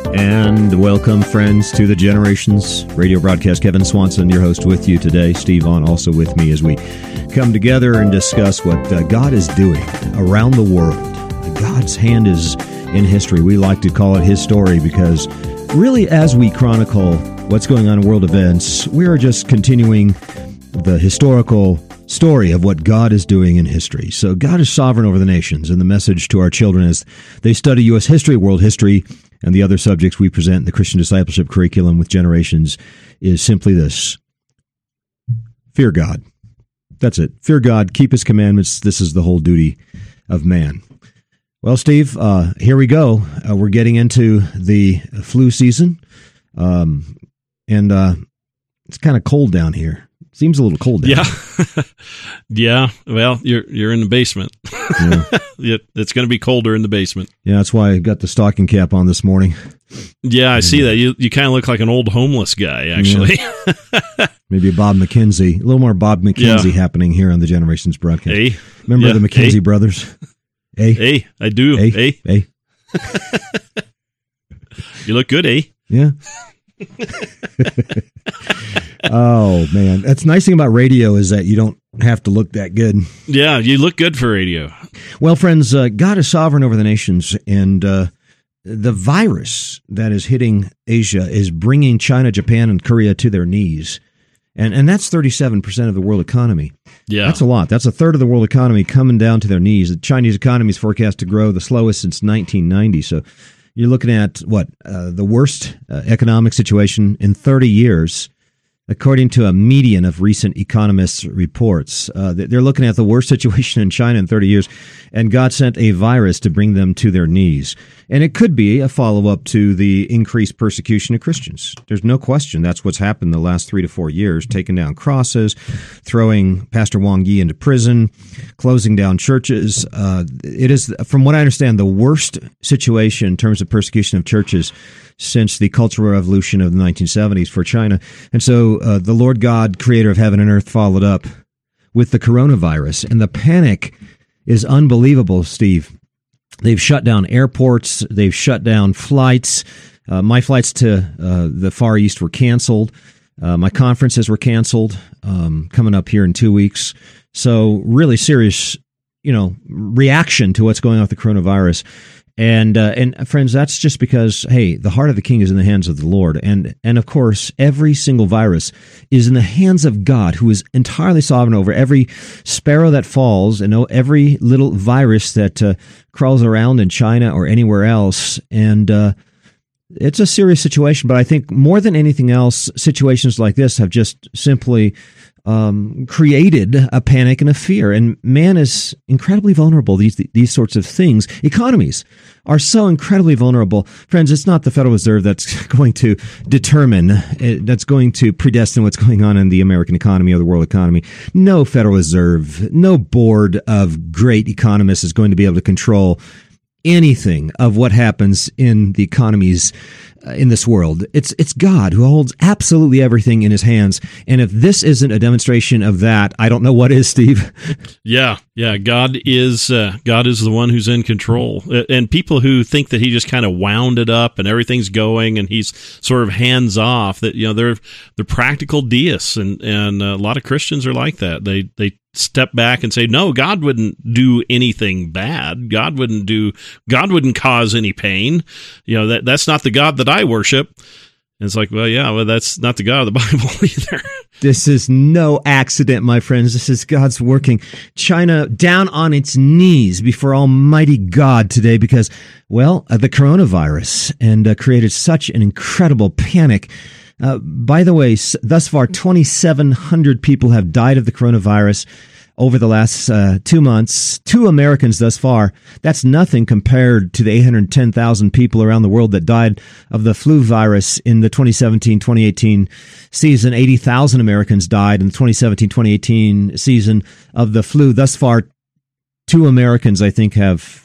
And welcome, friends, to the Generations radio broadcast. Kevin Swanson, your host, with you today. Steve Vaughn also with me as we come together and discuss what God is doing around the world. God's hand is in history. We like to call it His story because really, as we chronicle what's going on in world events, we are just continuing the historical story of what God is doing in history. So God is sovereign over the nations, and the message to our children as they study U.S. history, world history, and the other subjects we present in the Christian discipleship curriculum with Generations is simply this: fear God. That's it. Fear God, keep His commandments. This is the whole duty of man. Well, Steve, here we go. We're getting into the flu season, and it's kind of cold down here. Seems a little cold down here. Yeah. Well, you're in the basement. Yeah. It's going to be colder in the basement. Yeah, that's why I got the stocking cap on this morning. Yeah, I see that. You kind of look like an old homeless guy, actually. Yeah. Maybe a Bob McKenzie. A little more Bob McKenzie happening here on the Generations broadcast. Hey. Remember the McKenzie brothers? Hey, I do. Hey. You look good, eh? Yeah. Oh, man. That's the nice thing about radio is that you don't have to look that good. Yeah, you look good for radio. Well, friends, God is sovereign over the nations, and the virus that is hitting Asia is bringing China, Japan, and Korea to their knees. And that's 37% of the world economy. Yeah. That's a lot. That's a third of the world economy coming down to their knees. The Chinese economy is forecast to grow the slowest since 1990. So you're looking at, the worst economic situation in 30 years, according to a median of recent economists' reports. They're looking at the worst situation in China in 30 years, and God sent a virus to bring them to their knees. And it could be a follow-up to the increased persecution of Christians. There's no question that's what's happened the last 3 to 4 years, taking down crosses, throwing Pastor Wang Yi into prison, closing down churches. It is, from what I understand, the worst situation in terms of persecution of churches since the Cultural Revolution of the 1970s for China. And so the Lord God, creator of heaven and earth, followed up with the coronavirus. And the panic is unbelievable, Steve. They've shut down airports. They've shut down flights. My flights to the Far East were canceled. My conferences were canceled coming up here in 2 weeks. So really serious, reaction to what's going on with the coronavirus. And friends, that's just because, hey, the heart of the king is in the hands of the Lord. And of course, every single virus is in the hands of God, who is entirely sovereign over every sparrow that falls and every little virus that crawls around in China or anywhere else. And it's a serious situation. But I think more than anything else, situations like this have just simply created a panic and a fear, and man is incredibly vulnerable. These sorts of things, economies are so incredibly vulnerable. Friends, it's not the Federal Reserve that's going to determine, that's going to predestine what's going on in the American economy or the world economy. No Federal Reserve, no board of great economists is going to be able to control anything of what happens in the economies in this world. It's God who holds absolutely everything in His hands. And if this isn't a demonstration of that, I don't know what is, Steve. Yeah. God is the one who's in control. And people who think that He just kind of wound it up and everything's going and He's sort of hands off, that they're practical deists, and a lot of Christians are like that. They step back and say, no, God wouldn't do anything bad. God wouldn't cause any pain. That's not the God that I worship. And it's like, well, that's not the God of the Bible either. This is no accident, my friends. This is God's working. China down on its knees before Almighty God today because, the coronavirus and created such an incredible panic. By the way, thus far, 2,700 people have died of the coronavirus over the last 2 months. 2 Americans thus far. That's nothing compared to the 810,000 people around the world that died of the flu virus in the 2017-2018 season. 80,000 Americans died in the 2017-2018 season of the flu. Thus far, 2 Americans, I think, have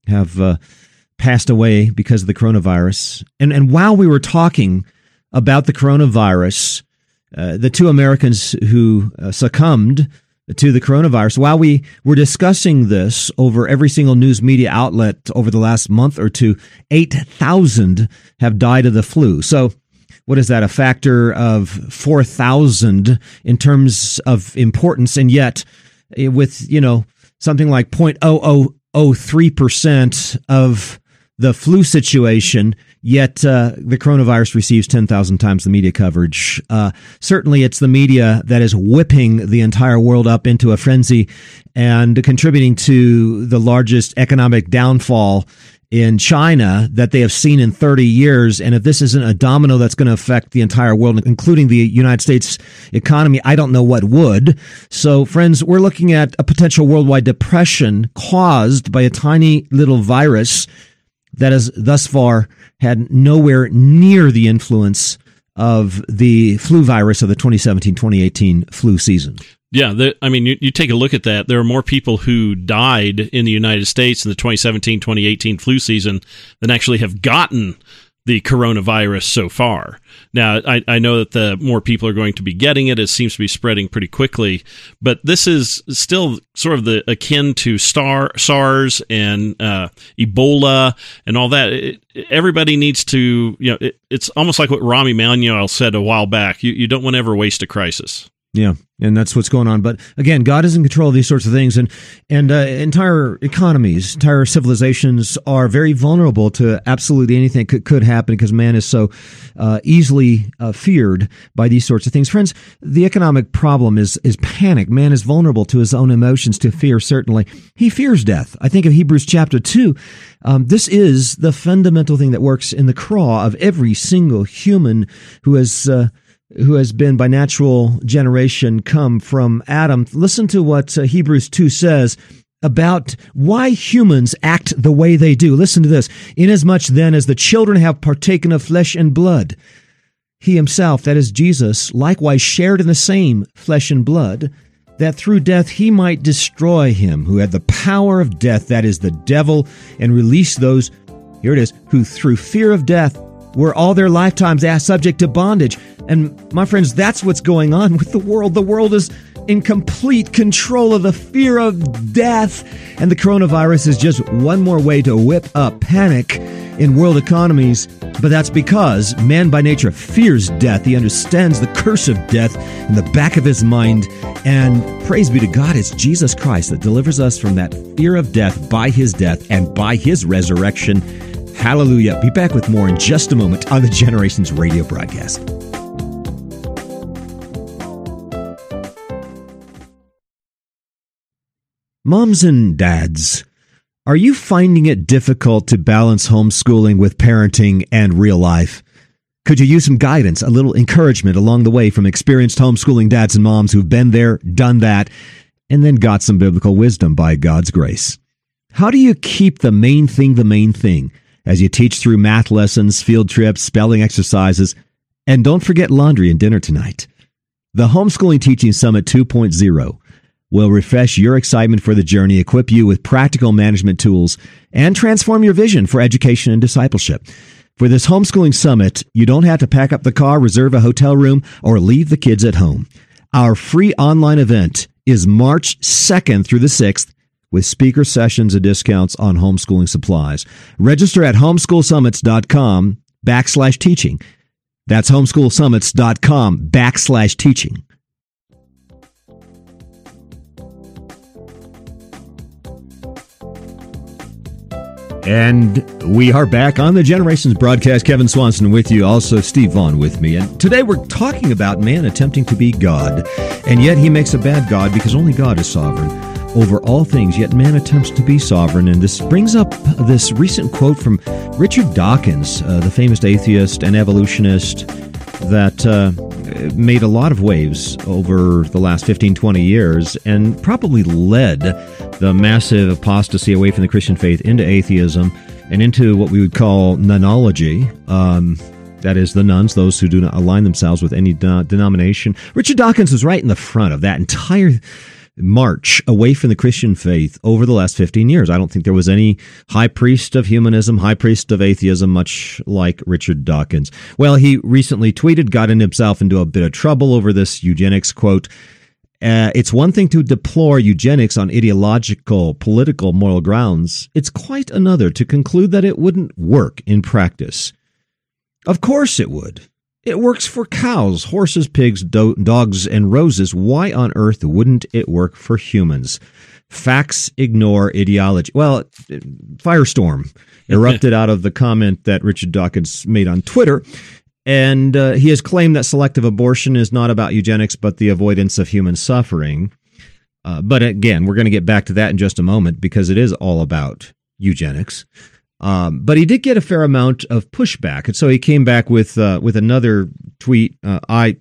passed away because of the coronavirus. And while we were talking about the coronavirus, the 2 Americans who succumbed to the coronavirus. While we were discussing this over every single news media outlet over the last month or two, 8,000 have died of the flu. So what is that? A factor of 4,000 in terms of importance. And yet with, something like 0.0003% of the flu situation, yet the coronavirus receives 10,000 times the media coverage. Certainly, it's the media that is whipping the entire world up into a frenzy and contributing to the largest economic downfall in China that they have seen in 30 years. And if this isn't a domino that's going to affect the entire world, including the United States economy, I don't know what would. So, friends, we're looking at a potential worldwide depression caused by a tiny little virus that has thus far had nowhere near the influence of the flu virus of the 2017-2018 flu season. Yeah, you take a look at that. There are more people who died in the United States in the 2017-2018 flu season than actually have gotten the coronavirus so far. Now, I know that the more people are going to be getting it. It seems to be spreading pretty quickly. But this is still sort of akin to SARS and Ebola and all that. Everybody needs to, it's almost like what Rahm Emanuel said a while back. You don't want to ever waste a crisis. Yeah, and that's what's going on. But again, God is in control of these sorts of things, and entire economies, entire civilizations are very vulnerable to absolutely anything that could happen because man is so easily feared by these sorts of things. Friends, the economic problem is panic. Man is vulnerable to his own emotions, to fear, certainly. He fears death. I think of Hebrews chapter 2. This is the fundamental thing that works in the craw of every single human who has been by natural generation come from Adam. Listen to what Hebrews 2 says about why humans act the way they do. Listen to this. Inasmuch then as the children have partaken of flesh and blood, he himself, that is Jesus, likewise shared in the same flesh and blood, that through death he might destroy him who had the power of death, that is the devil, and release those, here it is, who through fear of death were all their lifetimes subject to bondage. And my friends, that's what's going on with the world. The world is in complete control of the fear of death. And the coronavirus is just one more way to whip up panic in world economies. But that's because man by nature fears death. He understands the curse of death in the back of his mind. And praise be to God, it's Jesus Christ that delivers us from that fear of death by his death and by his resurrection. Hallelujah. Be back with more in just a moment on the Generations radio broadcast. Moms and dads, are you finding it difficult to balance homeschooling with parenting and real life? Could you use some guidance, a little encouragement along the way from experienced homeschooling dads and moms who've been there, done that, and then got some biblical wisdom by God's grace? How do you keep the main thing, as you teach through math lessons, field trips, spelling exercises, and don't forget laundry and dinner tonight? The Homeschooling Teaching Summit 2.0 will refresh your excitement for the journey, equip you with practical management tools, and transform your vision for education and discipleship. For this homeschooling summit, you don't have to pack up the car, reserve a hotel room, or leave the kids at home. Our free online event is March 2nd through the 6th, with speaker sessions and discounts on homeschooling supplies. Register at homeschoolsummits.com/teaching. That's homeschoolsummits.com/teaching. And we are back on the Generations broadcast. Kevin Swanson with you, also Steve Vaughn with me. And today we're talking about man attempting to be God. And yet he makes a bad God because only God is sovereign over all things, yet man attempts to be sovereign. And this brings up this recent quote from Richard Dawkins, the famous atheist and evolutionist that made a lot of waves over the last 15, 20 years and probably led the massive apostasy away from the Christian faith into atheism and into what we would call nonology. That is, the nuns, those who do not align themselves with any denomination. Richard Dawkins was right in the front of that entire march away from the Christian faith over the last 15 years. I don't think there was any high priest of humanism, high priest of atheism, much like Richard Dawkins. Well, he recently tweeted, got himself into a bit of trouble over this eugenics quote, It's one thing to deplore eugenics on ideological, political, moral grounds. It's quite another to conclude that it wouldn't work in practice. Of course it would. It works for cows, horses, pigs, dogs, and roses. Why on earth wouldn't it work for humans? Facts ignore ideology. Well, firestorm erupted out of the comment that Richard Dawkins made on Twitter. And he has claimed that selective abortion is not about eugenics, but the avoidance of human suffering. But again, we're going to get back to that in just a moment because it is all about eugenics. But he did get a fair amount of pushback, and so he came back with another tweet. I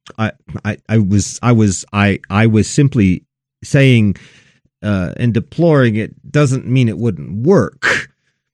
was simply saying and deploring it doesn't mean it wouldn't work.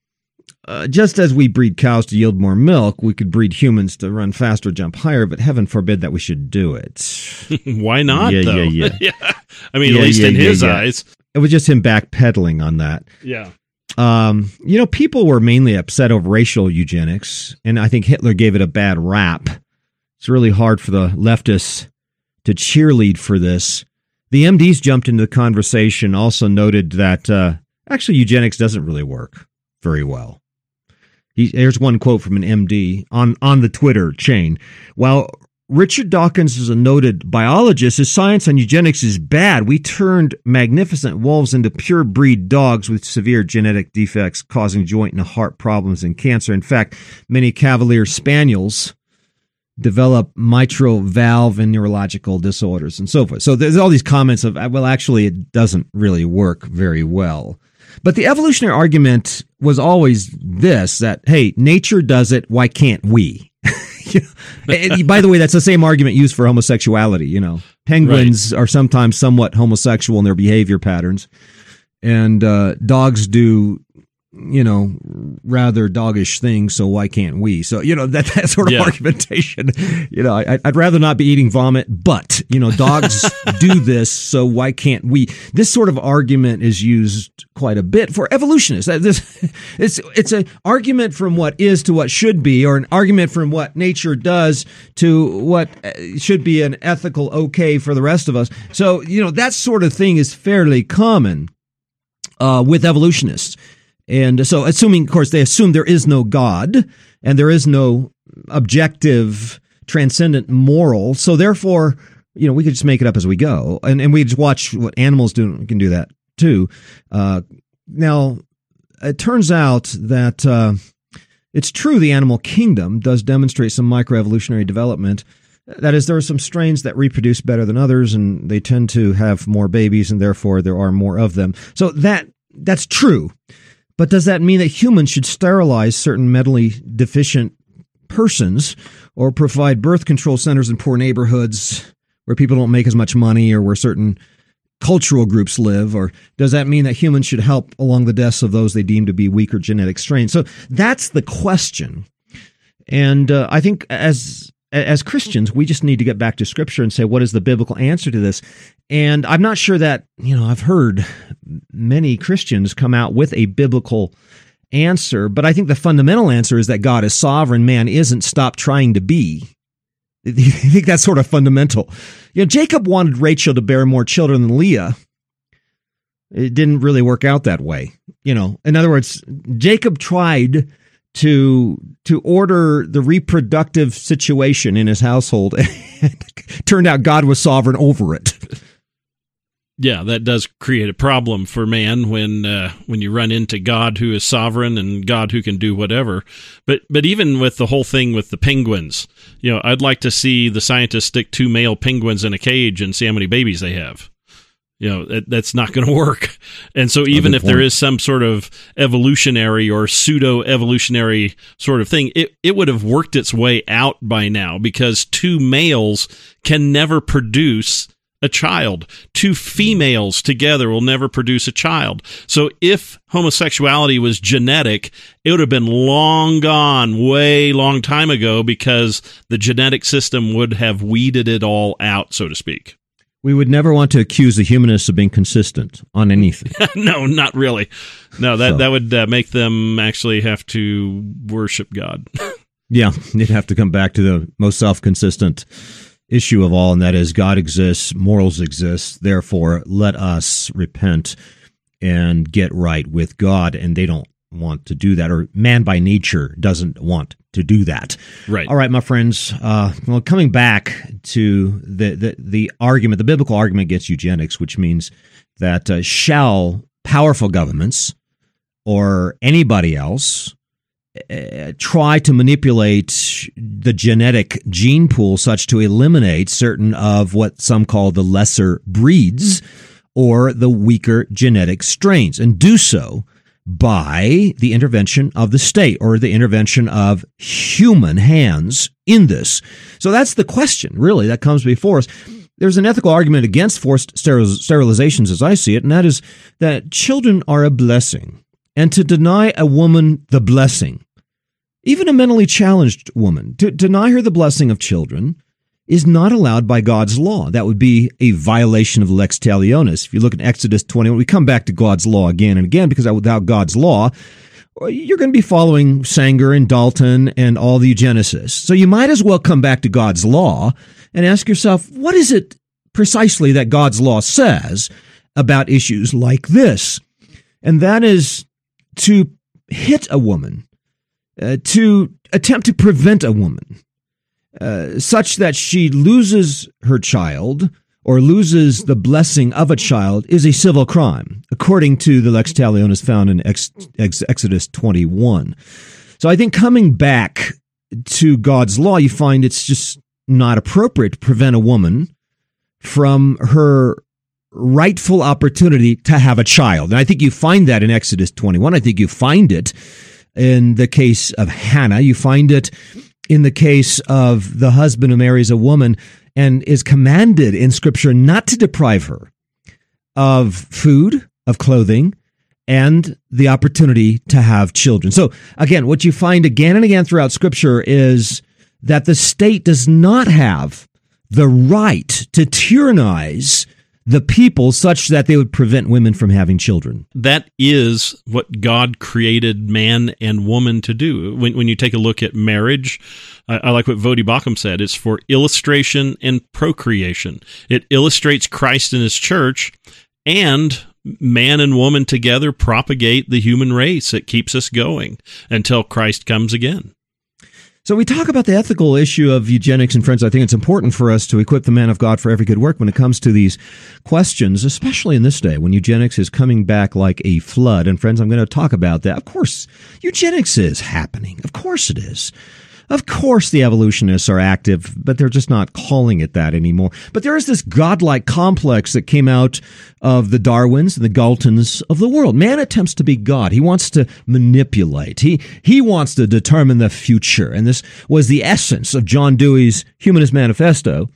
Just as we breed cows to yield more milk, we could breed humans to run faster, jump higher, but heaven forbid that we should do it. Why not, though? Yeah. I mean, at least in his eyes. It was just him backpedaling on that. Yeah. People were mainly upset over racial eugenics, and I think Hitler gave it a bad rap. It's really hard for the leftists to cheerlead for this. The MDs jumped into the conversation, also noted that actually eugenics doesn't really work very well. Here's one quote from an MD on the Twitter chain. While Richard Dawkins is a noted biologist, his science on eugenics is bad. We turned magnificent wolves into pure breed dogs with severe genetic defects causing joint and heart problems and cancer. In fact, many Cavalier Spaniels develop mitral valve and neurological disorders and so forth. So there's all these comments of, well, actually, it doesn't really work very well. But the evolutionary argument was always this, that, hey, nature does it, why can't we? By the way, that's the same argument used for homosexuality. Penguins are sometimes somewhat homosexual in their behavior patterns, and dogs do, rather doggish things. So why can't we? So that sort of argumentation. I'd rather not be eating vomit, but dogs do this. So why can't we? This sort of argument is used quite a bit for evolutionists. It's an argument from what is to what should be, or an argument from what nature does to what should be an ethical okay for the rest of us. So that sort of thing is fairly common with evolutionists. And so assuming, of course, they assume there is no God and there is no objective, transcendent moral. So therefore, we could just make it up as we go. And we just watch what animals do. We can do that too. Now, it turns out that it's true the animal kingdom does demonstrate some microevolutionary development. That is, there are some strains that reproduce better than others, and they tend to have more babies, and therefore there are more of them. So that's true. But does that mean that humans should sterilize certain mentally deficient persons or provide birth control centers in poor neighborhoods where people don't make as much money or where certain cultural groups live? Or does that mean that humans should help along the deaths of those they deem to be weaker genetic strains? So that's the question. And I think as Christians, we just need to get back to Scripture and say, what is the biblical answer to this? And I'm not sure that, I've heard many Christians come out with a biblical answer, but I think the fundamental answer is that God is sovereign, man isn't. Stop trying to be. I think that's sort of fundamental. Jacob wanted Rachel to bear more children than Leah. It didn't really work out that way. In other words, Jacob tried to order the reproductive situation in his household, and turned out God was sovereign over it. Yeah, that does create a problem for man when you run into God who is sovereign and God who can do whatever. But even with the whole thing with the penguins, I'd like to see the scientists stick 2 male penguins in a cage and see how many babies they have. That's not going to work. And so even if there is some sort of evolutionary or pseudo-evolutionary sort of thing, it would have worked its way out by now, because 2 males can never produce a child. 2 females together will never produce a child. So if homosexuality was genetic, it would have been long gone, way long time ago, because the genetic system would have weeded it all out, so to speak. We would never want to accuse the humanists of being consistent on anything. No, not really. No, that would make them actually have to worship God. Yeah, they'd have to come back to the most self-consistent issue of all, and that is God exists, morals exist, therefore let us repent and get right with God. And they don't want to do that, or man by nature doesn't want to do that. Right. All right, my friends. Well, coming back to the argument, the biblical argument against eugenics, which means that shall powerful governments or anybody else try to manipulate the genetic gene pool such to eliminate certain of what some call the lesser breeds or the weaker genetic strains, and do so by the intervention of the state or the intervention of human hands in this. So that's the question, really, that comes before us. There's an ethical argument against forced sterilizations, as I see it, and that is that children are a blessing. And to deny a woman the blessing, even a mentally challenged woman, to deny her the blessing of children is not allowed by God's law. That would be a violation of lex talionis. If you look at Exodus 21, we come back to God's law again and again, because without God's law, you're going to be following Sanger and Dalton and all the eugenicists. So you might as well come back to God's law and ask yourself, what is it precisely that God's law says about issues like this? And that is to hit a woman, to attempt to prevent a woman, such that she loses her child or loses the blessing of a child, is a civil crime, according to the lex talionis found in Exodus 21. So I think coming back to God's law, you find it's just not appropriate to prevent a woman from her rightful opportunity to have a child. And I think you find that in Exodus 21. I think you find it in the case of Hannah. You find it in the case of the husband who marries a woman and is commanded in Scripture not to deprive her of food, of clothing, and the opportunity to have children. So again, what you find again and again throughout Scripture is that the state does not have the right to tyrannize the people such that they would prevent women from having children. That is what God created man and woman to do. When you take a look at marriage, I like what Voddie Baucham said. It's for illustration and procreation. It illustrates Christ and his church, and man and woman together propagate the human race. It keeps us going until Christ comes again. So we talk about the ethical issue of eugenics, and friends, I think it's important for us to equip the man of God for every good work when it comes to these questions, especially in this day when eugenics is coming back like a flood. And friends, I'm going to talk about that. Of course, eugenics is happening. Of course it is. Of course the evolutionists are active, but they're just not calling it that anymore. But there is this godlike complex that came out of the Darwins and the Galtons of the world. Man attempts to be God. He wants to manipulate. He wants to determine the future. And this was the essence of John Dewey's Humanist Manifesto.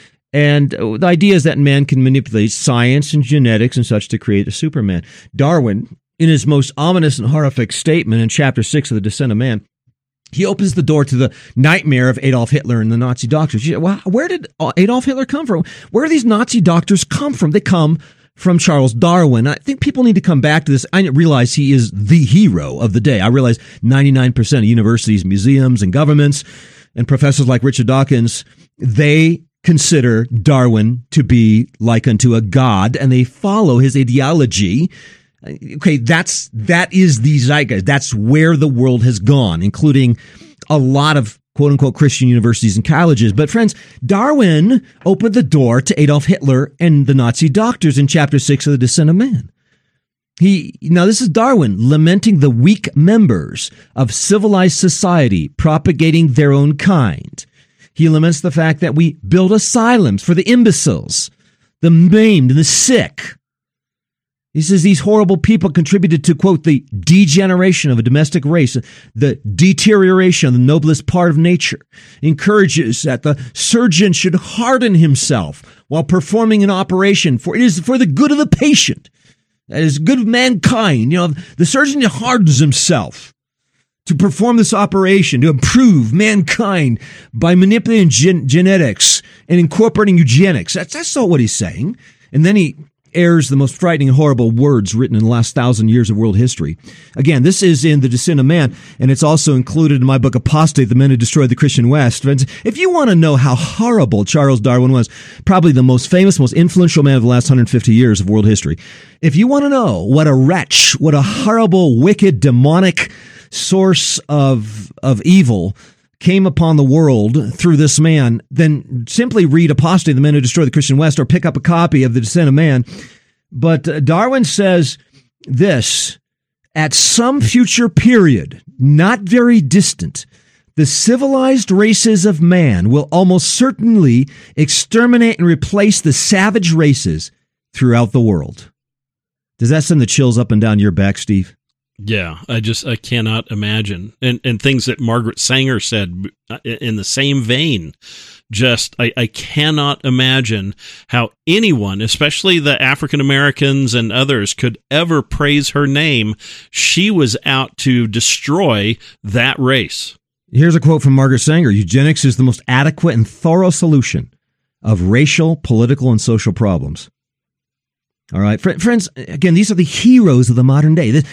And the idea is that man can manipulate science and genetics and such to create a Superman. Darwin, in his most ominous and horrific statement in Chapter 6 of The Descent of Man, he opens the door to the nightmare of Adolf Hitler and the Nazi doctors. Well, where did Adolf Hitler come from? Where do these Nazi doctors come from? They come from Charles Darwin. I think people need to come back to this. I realize he is the hero of the day. I realize 99% of universities, museums, and governments, and professors like Richard Dawkins, they consider Darwin to be like unto a god, and they follow his ideology. Okay, that is the zeitgeist. That's where the world has gone, including a lot of quote-unquote Christian universities and colleges. But friends, Darwin opened the door to Adolf Hitler and the Nazi doctors in Chapter 6 of The Descent of Man. Now this is Darwin lamenting the weak members of civilized society propagating their own kind. He laments the fact that we build asylums for the imbeciles, the maimed, and the sick. He says these horrible people contributed to, quote, the degeneration of a domestic race, the deterioration of the noblest part of nature. He encourages that the surgeon should harden himself while performing an operation, for it is for the good of the patient. That is good of mankind. The surgeon hardens himself to perform this operation, to improve mankind by manipulating genetics and incorporating eugenics. That's not what he's saying. And then he airs the most frightening and horrible words written in the last 1,000 years of world history. Again, this is in The Descent of Man, and it's also included in my book, Apostate, The Men Who Destroyed the Christian West. Friends, if you want to know how horrible Charles Darwin was, probably the most famous, most influential man of the last 150 years of world history. If you want to know what a wretch, what a horrible, wicked, demonic source of evil came upon the world through this man, then simply read Apostate, The Men Who Destroyed the Christian West, or pick up a copy of The Descent of Man. But Darwin says this: at some future period, not very distant, the civilized races of man will almost certainly exterminate and replace the savage races throughout the world. Does that send the chills up and down your back, Steve? Yeah, I cannot imagine. And things that Margaret Sanger said in the same vein, I cannot imagine how anyone, especially the African Americans and others, could ever praise her name. She was out to destroy that race. Here's a quote from Margaret Sanger: eugenics is the most adequate and thorough solution of racial, political, and social problems. All right, friends, again, these are the heroes of the modern day.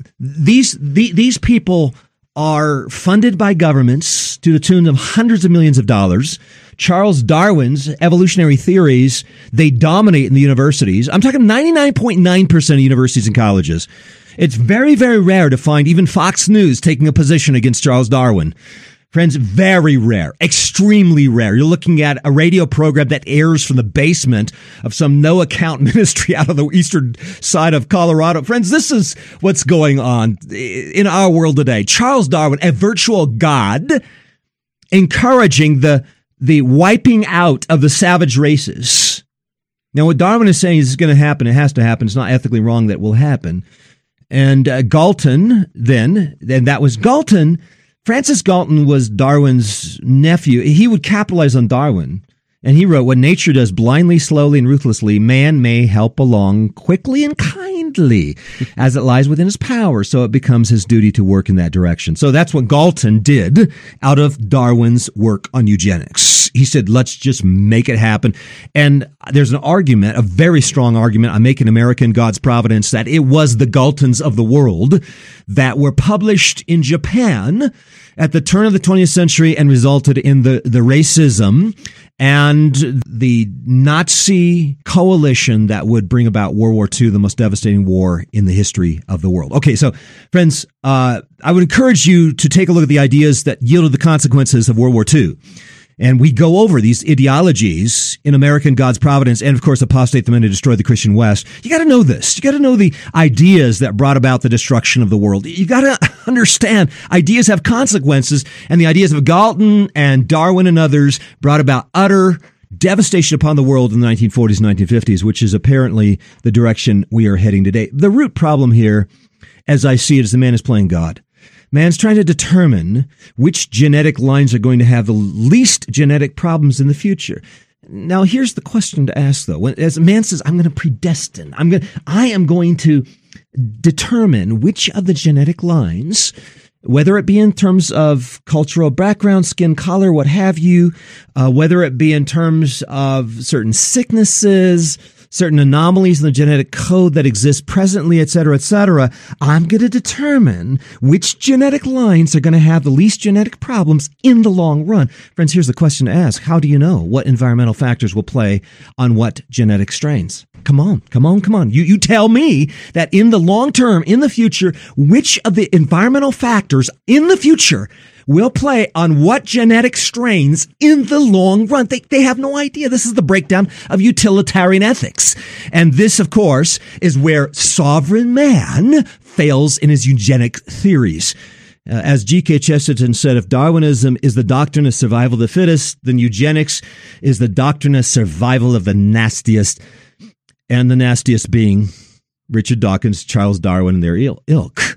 These people are funded by governments to the tune of hundreds of millions of dollars. Charles Darwin's evolutionary theories, they dominate in the universities. I'm talking 99.9% of universities and colleges. It's very, very rare to find even Fox News taking a position against Charles Darwin. Friends, very rare, extremely rare. You're looking at a radio program that airs from the basement of some no-account ministry out of the eastern side of Colorado. Friends, this is what's going on in our world today. Charles Darwin, a virtual god, encouraging the wiping out of the savage races. Now, what Darwin is saying is going to happen. It has to happen. It's not ethically wrong that it will happen. And Galton, then that was Galton. Francis Galton was Darwin's nephew. He would capitalize on Darwin, and he wrote, "What nature does blindly, slowly, and ruthlessly, man may help along quickly and kindly as it lies within his power, so it becomes his duty to work in that direction." So that's what Galton did out of Darwin's work on eugenics. He said, let's just make it happen. And there's an argument, a very strong argument I make in America and God's Providence, that it was the Galtons of the world that were published in Japan at the turn of the 20th century and resulted in the racism and the Nazi coalition that would bring about World War II, the most devastating war in the history of the world. Okay, so friends, I would encourage you to take a look at the ideas that yielded the consequences of World War II. And we go over these ideologies in American God's Providence and, of course, Apostate, the Men Who Destroyed the Christian West. You got to know this. You got to know the ideas that brought about the destruction of the world. You got to understand ideas have consequences, and the ideas of Galton and Darwin and others brought about utter devastation upon the world in the 1940s and 1950s, which is apparently the direction we are heading today. The root problem here, as I see it, is the man is playing God. Man's trying to determine which genetic lines are going to have the least genetic problems in the future. Now, here's the question to ask, though. As man says, I'm going to predestine. I am going to determine which of the genetic lines, whether it be in terms of cultural background, skin color, what have you, whether it be in terms of certain sicknesses, certain anomalies in the genetic code that exist presently, et cetera, I'm going to determine which genetic lines are going to have the least genetic problems in the long run. Friends, here's the question to ask. How do you know what environmental factors will play on what genetic strains? Come on. You tell me that in the long term, in the future, which of the environmental factors in the future will play on what genetic strains in the long run. They have no idea. This is the breakdown of utilitarian ethics. And this, of course, is where sovereign man fails in his eugenic theories. As G.K. Chesterton said, if Darwinism is the doctrine of survival of the fittest, then eugenics is the doctrine of survival of the nastiest, and the nastiest being Richard Dawkins, Charles Darwin, and their ilk.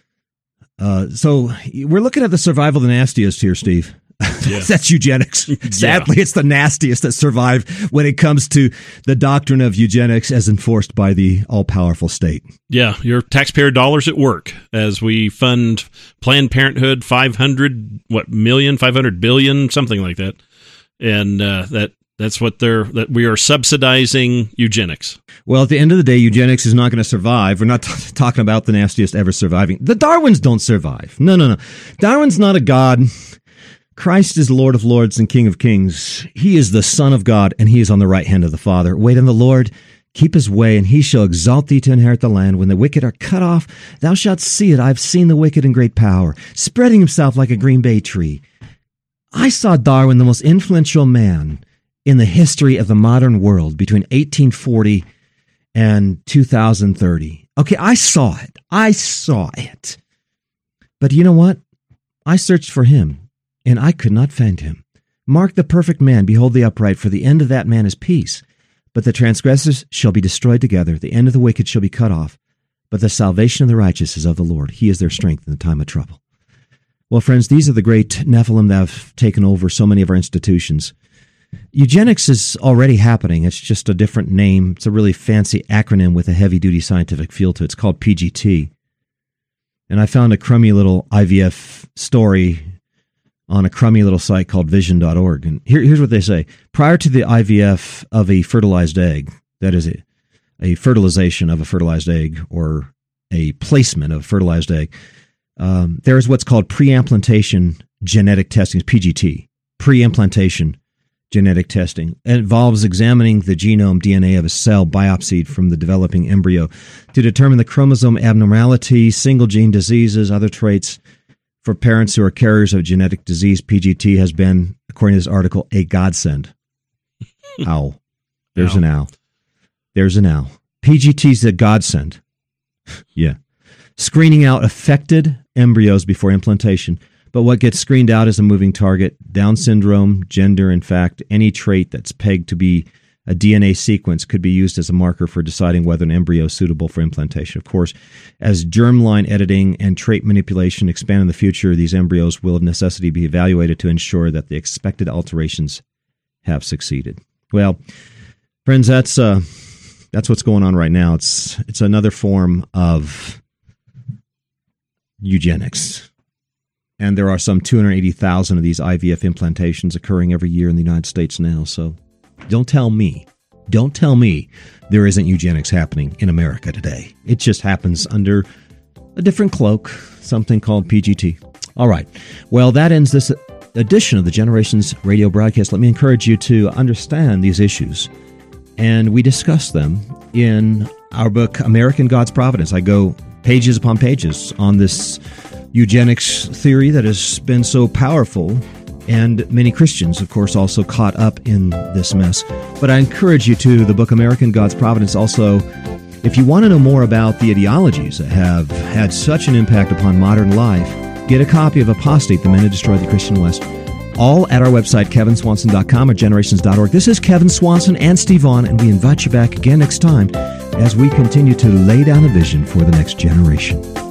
So we're looking at the survival of the nastiest here, Steve. Yeah. That's eugenics. Sadly, It's the nastiest that survive when it comes to the doctrine of eugenics as enforced by the all-powerful state. Yeah, your taxpayer dollars at work as we fund Planned Parenthood, 500 billion, something like that. And that That's what that we are subsidizing eugenics. Well, at the end of the day, eugenics is not going to survive. We're not talking about the nastiest ever surviving. The Darwins don't survive. No. Darwin's not a god. Christ is Lord of Lords and King of Kings. He is the Son of God, and he is on the right hand of the Father. Wait on the Lord, keep his way, and he shall exalt thee to inherit the land. When the wicked are cut off, thou shalt see it. I've seen the wicked in great power, spreading himself like a green bay tree. I saw Darwin, the most influential man in the history of the modern world between 1840 and 2030. Okay, I saw it. But you know what? I searched for him, and I could not find him. Mark the perfect man, behold the upright, for the end of that man is peace. But the transgressors shall be destroyed together, the end of the wicked shall be cut off. But the salvation of the righteous is of the Lord. He is their strength in the time of trouble. Well, friends, these are the great Nephilim that have taken over so many of our institutions. Eugenics is already happening. It's just a different name. It's a really fancy acronym with a heavy-duty scientific feel to it. It's called PGT. And I found a crummy little IVF story on a crummy little site called vision.org. And here's what they say. Prior to the IVF of a fertilized egg, that is a fertilization of a fertilized egg or a placement of a fertilized egg, there is what's called pre-implantation genetic testing, PGT, pre-implantation genetic testing. It involves examining the genome DNA of a cell biopsied from the developing embryo to determine the chromosome abnormality, single gene diseases, other traits. For parents who are carriers of genetic disease, PGT has been, according to this article, a godsend. Ow. There's an ow. There's an ow. PGT's a godsend. Yeah. Screening out affected embryos before implantation. But what gets screened out is a moving target, Down syndrome, gender. In fact, any trait that's pegged to be a DNA sequence could be used as a marker for deciding whether an embryo is suitable for implantation. Of course, as germline editing and trait manipulation expand in the future, these embryos will of necessity be evaluated to ensure that the expected alterations have succeeded. Well, friends, that's what's going on right now. It's another form of eugenics. And there are some 280,000 of these IVF implantations occurring every year in the United States now. So don't tell me there isn't eugenics happening in America today. It just happens under a different cloak, something called PGT. All right. Well, that ends this edition of the Generations radio broadcast. Let me encourage you to understand these issues. And we discuss them in our book, American God's Providence. I go pages upon pages on this eugenics theory that has been so powerful, and many Christians, of course, also caught up in this mess. But I encourage you to the book American God's Providence. Also, if you want to know more about the ideologies that have had such an impact upon modern life, get a copy of Apostate, The Men Who Destroyed the Christian West, all at our website, kevinswanson.com or generations.org. This is Kevin Swanson and Steve Vaughn, and we invite you back again next time as we continue to lay down a vision for the next generation.